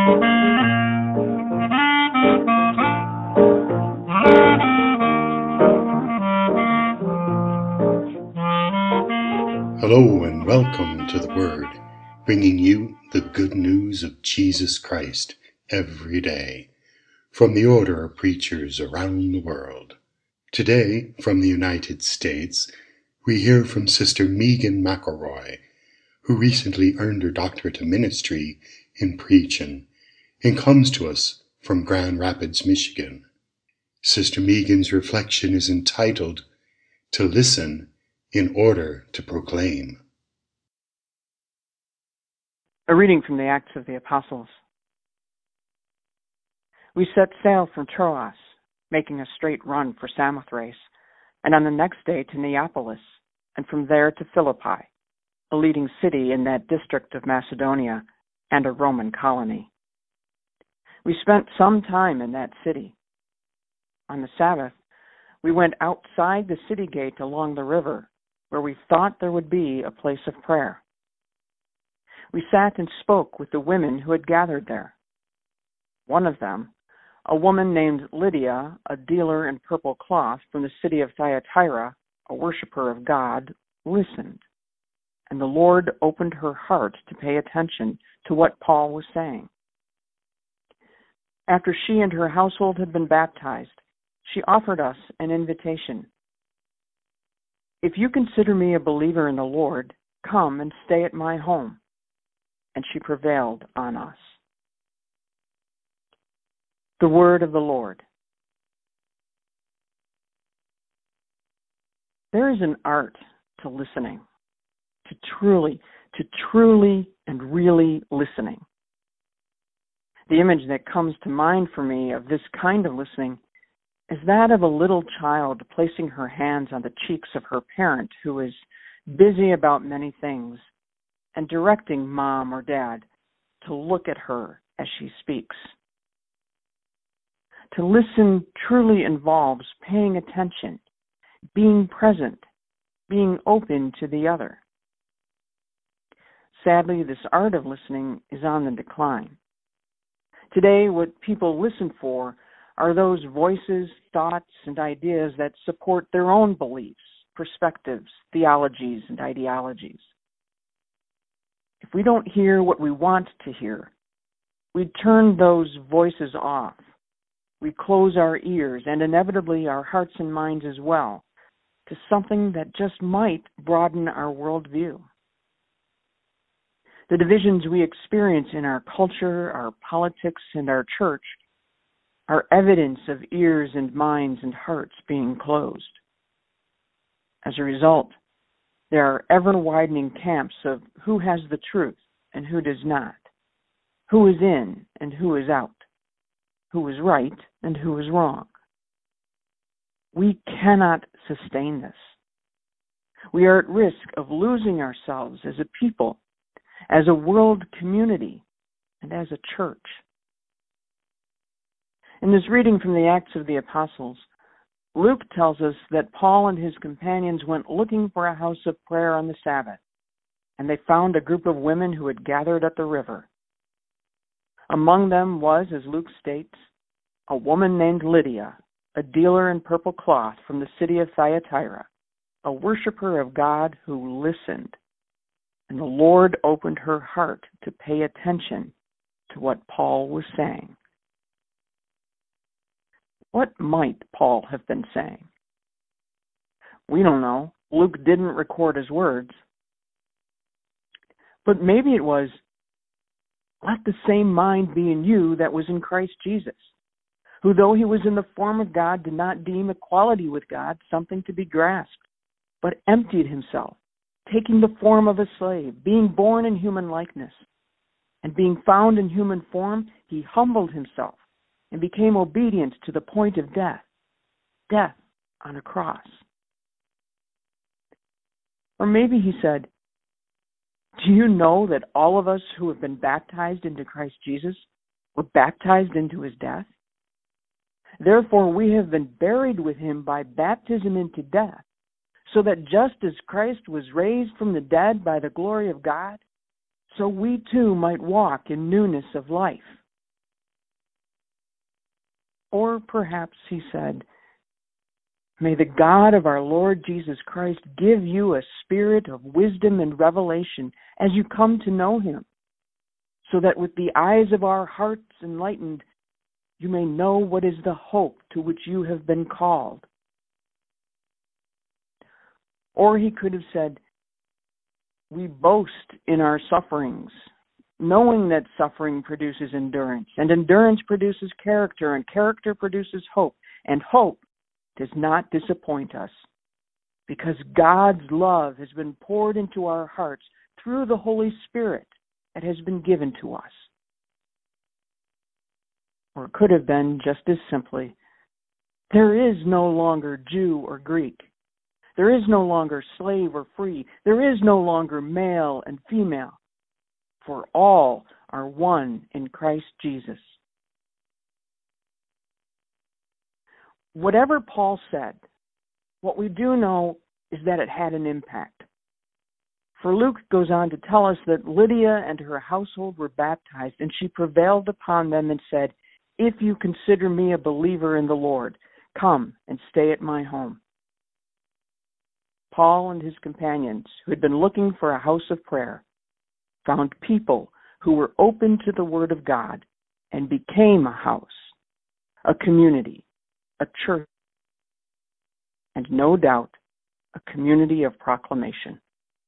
Hello and welcome to the Word, bringing you the good news of Jesus Christ every day, from the order of preachers around the world. Today, from the United States, we hear from Sister Megan McElroy, who recently earned her doctorate of ministry in preaching, and comes to us from Grand Rapids, Michigan. Sister Megan's reflection is entitled, "To Listen in Order to Proclaim." A reading from the Acts of the Apostles. We set sail from Troas, making a straight run for Samothrace, and on the next day to Neapolis, and from there to Philippi, a leading city in that district of Macedonia and a Roman colony. We spent some time in that city. On the Sabbath, we went outside the city gate along the river, where we thought there would be a place of prayer. We sat and spoke with the women who had gathered there. One of them, a woman named Lydia, a dealer in purple cloth from the city of Thyatira, a worshiper of God, listened, and the Lord opened her heart to pay attention to what Paul was saying. After she and her household had been baptized, she offered us an invitation. "If you consider me a believer in the Lord, come and stay at my home." And she prevailed on us. The word of the Lord. There is an art to listening, to truly and really listening. The image that comes to mind for me of this kind of listening is that of a little child placing her hands on the cheeks of her parent who is busy about many things and directing mom or dad to look at her as she speaks. To listen truly involves paying attention, being present, being open to the other. Sadly, this art of listening is on the decline. Today, what people listen for are those voices, thoughts, and ideas that support their own beliefs, perspectives, theologies, and ideologies. If we don't hear what we want to hear, we turn those voices off. We close our ears and inevitably our hearts and minds as well to something that just might broaden our worldview. The divisions we experience in our culture, our politics, and our church are evidence of ears and minds and hearts being closed. As a result, there are ever-widening camps of who has the truth and who does not, who is in and who is out, who is right and who is wrong. We cannot sustain this. We are at risk of losing ourselves as a people, as a world community, and as a church. In this reading from the Acts of the Apostles, Luke tells us that Paul and his companions went looking for a house of prayer on the Sabbath, and they found a group of women who had gathered at the river. Among them was, as Luke states, a woman named Lydia, a dealer in purple cloth from the city of Thyatira, a worshiper of God who listened, and the Lord opened her heart to pay attention to what Paul was saying. What might Paul have been saying? We don't know. Luke didn't record his words. But maybe it was, "Let the same mind be in you that was in Christ Jesus, who though he was in the form of God did not deem equality with God something to be grasped, but emptied himself, taking the form of a slave, being born in human likeness. And being found in human form, he humbled himself and became obedient to the point of death on a cross." Or maybe he said, "Do you know that all of us who have been baptized into Christ Jesus were baptized into his death? Therefore we have been buried with him by baptism into death, so that just as Christ was raised from the dead by the glory of God, so we too might walk in newness of life. Or perhaps he said, "May the God of our Lord Jesus Christ give you a spirit of wisdom and revelation as you come to know him, so that with the eyes of our hearts enlightened, you may know what is the hope to which you have been called." Or he could have said, "We boast in our sufferings, knowing that suffering produces endurance, and endurance produces character, and character produces hope, and hope does not disappoint us, because God's love has been poured into our hearts through the Holy Spirit that has been given to us." Or it could have been just as simply, "There is no longer Jew or Greek. There is no longer slave or free. There is no longer male and female. For all are one in Christ Jesus." Whatever Paul said, what we do know is that it had an impact. For Luke goes on to tell us that Lydia and her household were baptized, and she prevailed upon them and said, "If you consider me a believer in the Lord, come and stay at my home." Paul and his companions, who had been looking for a house of prayer, found people who were open to the Word of God and became a house, a community, a church, and no doubt, a community of proclamation.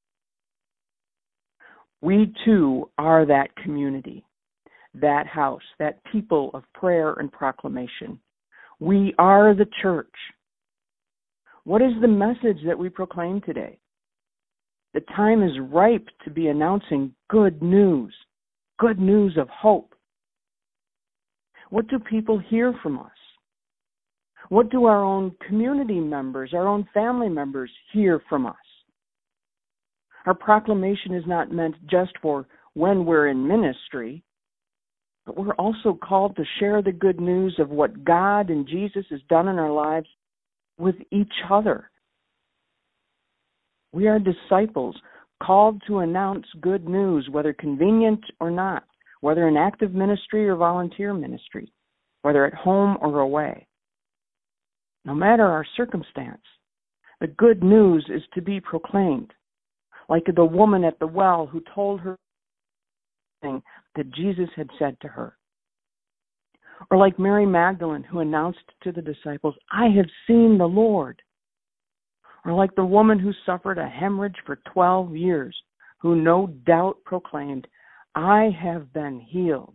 We too are that community, that house, that people of prayer and proclamation. We are the church. What is the message that we proclaim today? The time is ripe to be announcing good news of hope. What do people hear from us? What do our own community members, our own family members hear from us? Our proclamation is not meant just for when we're in ministry, but we're also called to share the good news of what God and Jesus has done in our lives with each other. We are disciples called to announce good news, whether convenient or not, whether in active ministry or volunteer ministry, whether at home or away. No matter our circumstance, the good news is to be proclaimed, like the woman at the well who told her that Jesus had said to her. Or like Mary Magdalene who announced to the disciples, "I have seen the Lord." Or like the woman who suffered a hemorrhage for 12 years, who no doubt proclaimed, "I have been healed."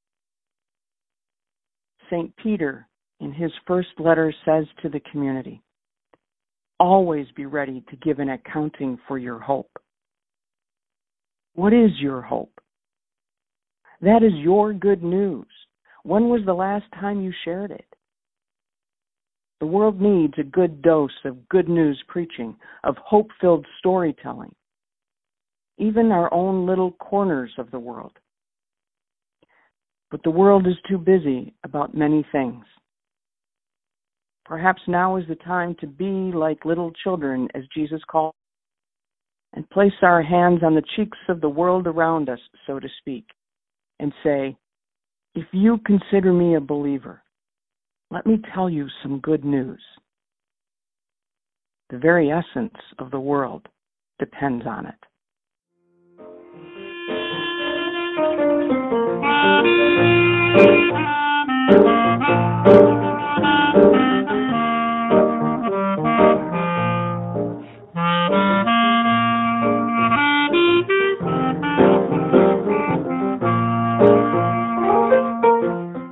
St. Peter, in his first letter, says to the community, "Always be ready to give an accounting for your hope." What is your hope? That is your good news. When was the last time you shared it? The world needs a good dose of good news preaching, of hope-filled storytelling, even our own little corners of the world. But the world is too busy about many things. Perhaps now is the time to be like little children, as Jesus called, and place our hands on the cheeks of the world around us, so to speak, and say, "If you consider me a believer, let me tell you some good news." The very essence of the world depends on it.